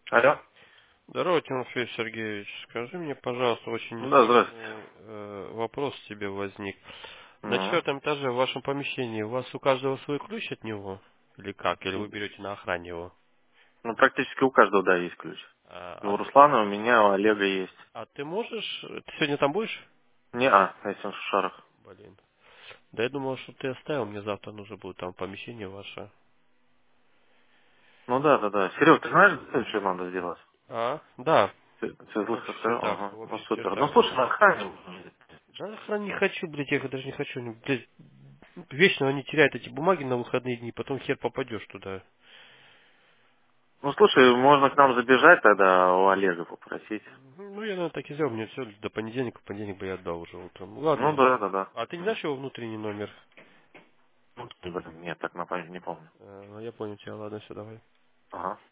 Алло. Здорово, Тимофей Сергеевич. Скажи мне, пожалуйста, очень Да, здравствуйте. важный вопрос тебе возник. На Мгм. четвертом этаже в вашем помещении у вас у каждого свой ключ от него? Или как? Или вы берете на охране его? Ну, практически у каждого, да, есть ключ. А, Ну, у а, Руслана, у меня, у Олега есть. а ты можешь... Ты сегодня там будешь? Если он в Шушарах. Блин. Да я думал, что ты оставил, мне завтра нужно будет там помещение ваше. Ну, да, да, да. Серег, ты знаешь, что надо сделать? А? Да. Ты В слышал, общих сказал? чертах, Ага. в Ну, общих супер. Ну, чертах. слушай, на охране. Да на охране не хочу, блядь, я их даже не хочу. Блядь, вечно они теряют эти бумаги на выходные дни, потом хер попадешь туда. Ну, слушай, можно к нам забежать тогда у Олега попросить. Ну, я, наверное, так и сделал. Мне все до понедельника. В понедельник бы я отдал уже утром. Ну, Ладно. да, да, да. А ты не Мгм. знаешь его внутренний номер? Ну, блин, нет, так на память не помню. Ну, я понял тебя. Ладно, все, давай. Ага.